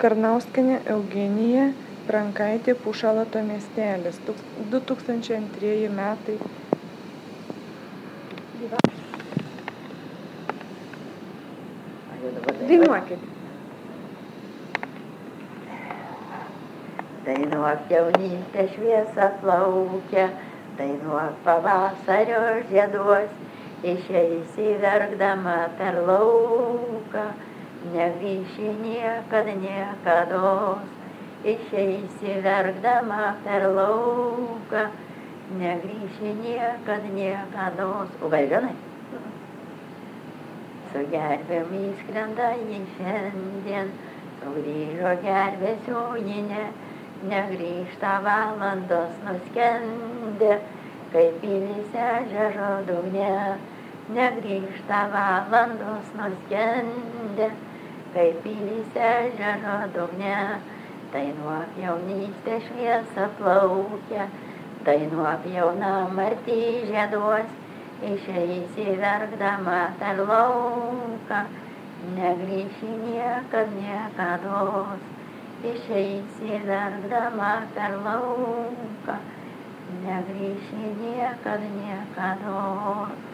Karnauskienė Eugenija, Prankaitė, Pušalato miestelis, 2002 metai. Dainuokit. Dainuok jaunystė šviesa plaukia, dainuok pavasario žieduos, išeisi verkdama per lauką, negrįši niekados. Išeisi verkdama per lauką, negrįši niekados. Uvažiuonai? Su gervėm įskrenda į šiandien, sugrįžo gervės jauninė, negrįžta valandos nuskendę, kaip pilis ežero dugne. Negrįžta valandos nuskendę, kaip pilis ežero dugne. Dainuok jaunystė šviesa plaukia, dainuok jaunam arti žieduos, išeisi verkdama per lauką, negrįši niekados. Išeisi verkdama per lauką, negrįši niekados.